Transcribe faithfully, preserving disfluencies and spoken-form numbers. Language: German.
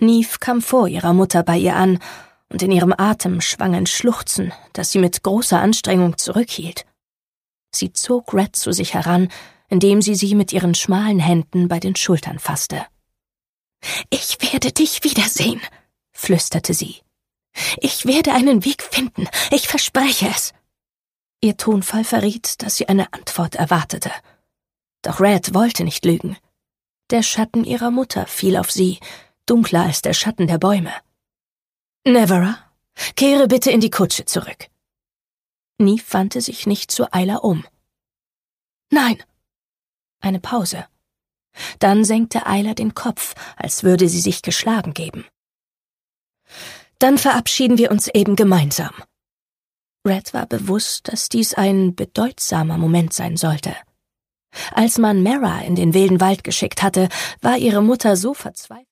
Neve kam vor ihrer Mutter bei ihr an, und in ihrem Atem schwang ein Schluchzen, das sie mit großer Anstrengung zurückhielt. Sie zog Red zu sich heran, indem sie sie mit ihren schmalen Händen bei den Schultern fasste. »Ich werde dich wiedersehen«, flüsterte sie. »Ich werde einen Weg finden, ich verspreche es.« Ihr Tonfall verriet, dass sie eine Antwort erwartete. Doch Red wollte nicht lügen. Der Schatten ihrer Mutter fiel auf sie, dunkler als der Schatten der Bäume. »Nevera, kehre bitte in die Kutsche zurück.« Neve wandte sich nicht zu Ayla um. »Nein!« Eine Pause. Dann senkte Ayla den Kopf, als würde sie sich geschlagen geben. »Dann verabschieden wir uns eben gemeinsam.« Red war bewusst, dass dies ein bedeutsamer Moment sein sollte. Als man Mara in den wilden Wald geschickt hatte, war ihre Mutter so verzweifelt,